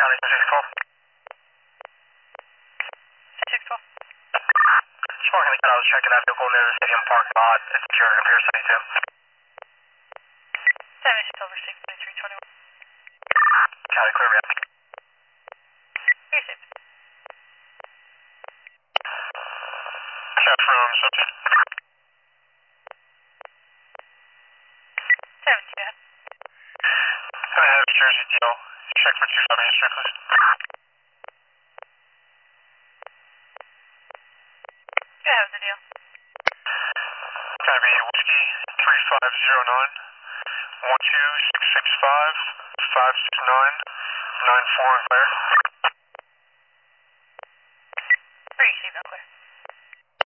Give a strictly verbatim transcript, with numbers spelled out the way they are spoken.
County six twelve. six twelve. Just walking the cat, I was checking that vehicle near the stadium parking lot. It's secure and appears safe too. seven six over six twenty-three twenty-one. County clear me up. You're safe. Cat from seventeen. seventeen, yeah. I have Jersey deal. Check for two seventy strictly. Yeah, that was the deal. Gonna be whiskey three five zero nine one two six six five five six nine nine four and clear.